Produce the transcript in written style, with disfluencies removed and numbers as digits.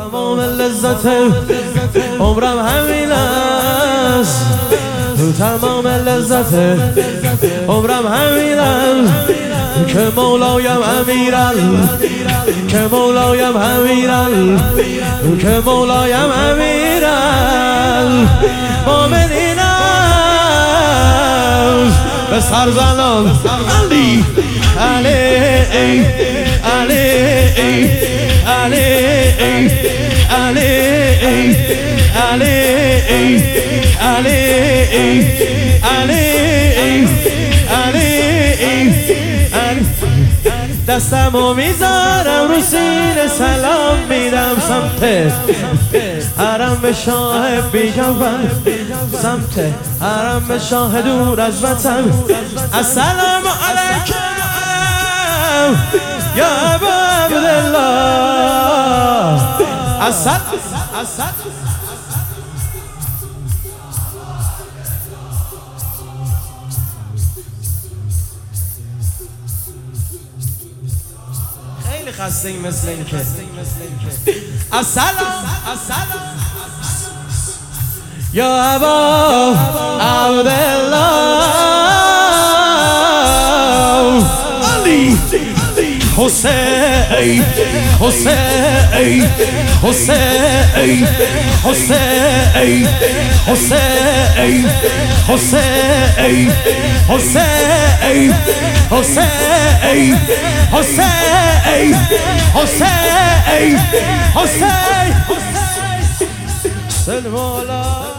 تمام لذت عمرم همین است، تمام لذت عمرم همینم که مولایم امیرم، که مولایم امیرم، که مولایم امیرم. مؤمنینم به سرزنان علی علی علی علی علی علی علی علی علی. دستمو میذارم رو سینه سلام میدم سمت حرم شاه بیجوان، سمت حرم شاه دور از وطن. السلام علیکم یا ابا عبدالله. خیلی خسته این مثل این که السلام یا ابا عبدالله. علی حسین حسین حسین حسین حسین حسین حسین حسین حسین حسین حسین حسین